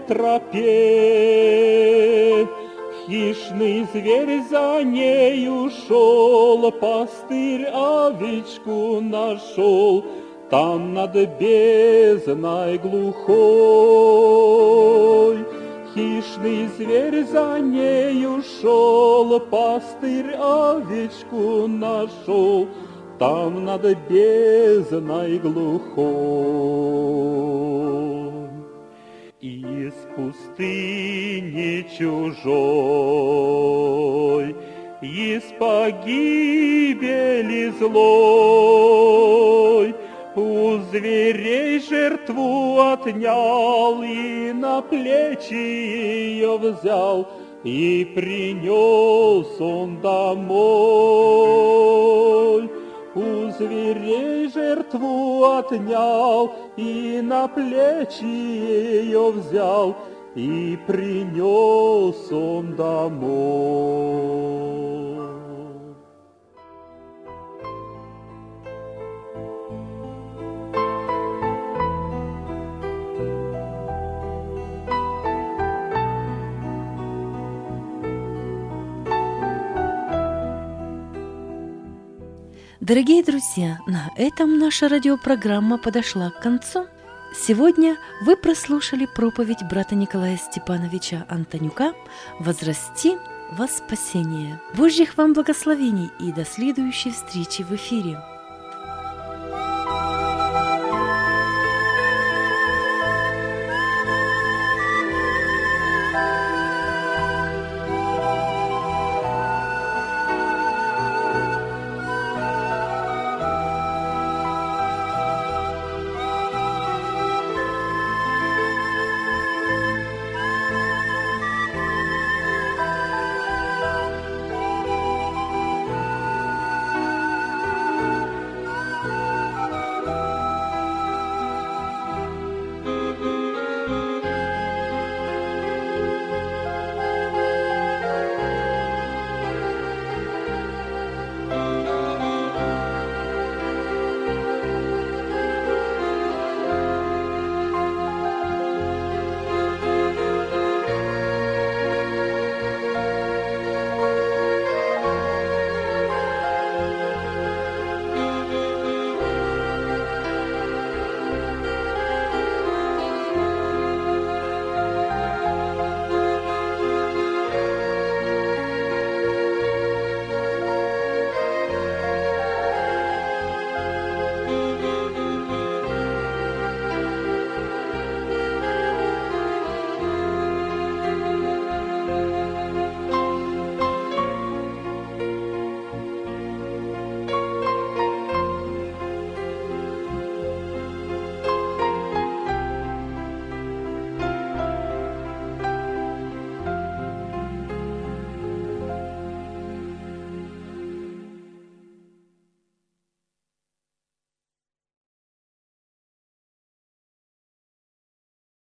Speaker 4: тропе хищный зверь за нею шел, пастырь овечку нашел там над бездной глухой. Хищный зверь за нею шел, пастырь овечку нашел там над бездной глухой. Из пустыни чужой, из погибели злой, у зверей жертву отнял и на плечи ее взял, и принес он домой. У зверей жертву отнял и на плечи ее взял, и принес он домой.
Speaker 1: Дорогие друзья, на этом наша радиопрограмма подошла к концу. Сегодня вы прослушали проповедь брата Николая Степановича Антонюка «Возрасти во спасение». Божьих вам благословений и до следующей встречи в эфире.